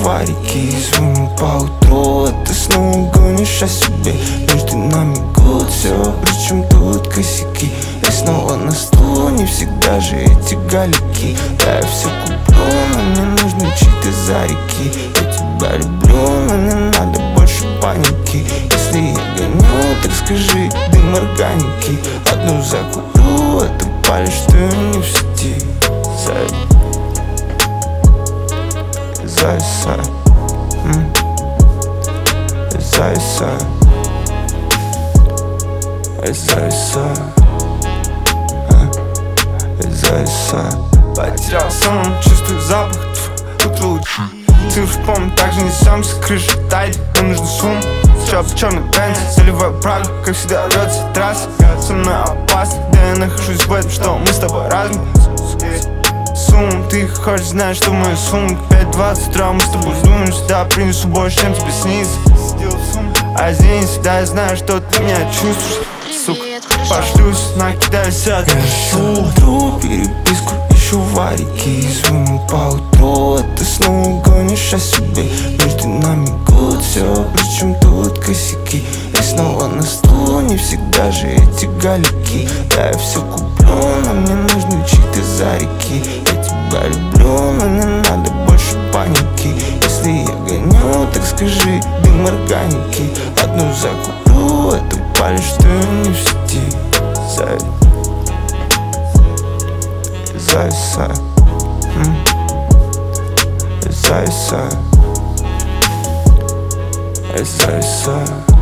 варики и звоню поутру, а ты снова гонишь о себе. Между нами год, все, причем тут косяки. Я снова на стул, не всегда же эти галики. Да, я все куплю, но мне нужны чьи-то зарики. Я тебя люблю, но не надо больше паники. Если я гоню, так скажи, дым органики. Одну закуплю, это палишь, что не в сети. Зависаю, зависаю, зависаю, зависаю. Потерял сон, чувствую запах твой лучше. Цифры помню, также несемся, крыша тает, нам нужен шум. Черный бенз, заливаю правду, как всегда рвется трасса. Со мной опасно, да я нахожусь в этом, что мы с тобой разные. Сумма, ты хочешь знать, что мою сумму 5:20 утра мы с тобой думаем, всегда принесу больше, чем тебе снится. А здесь всегда я знаю, что ты меня чувствуешь. Сука, пошлюсь, накидаюсь от утру, переписку, ищу варики и звоню поутру, а ты снова гонишь о себе. Между нами год, все, причем тут косяки. Я снова на стул, не всегда же эти галики. Да, я все куплю, но мне нужны чьи-то зарики. Я тебя люблю, но не надо больше паники. Если я гоню, так скажи, дым органики. Одну закуплю, это палишь, что не в сети. Зависаю, зависаю, зависаю.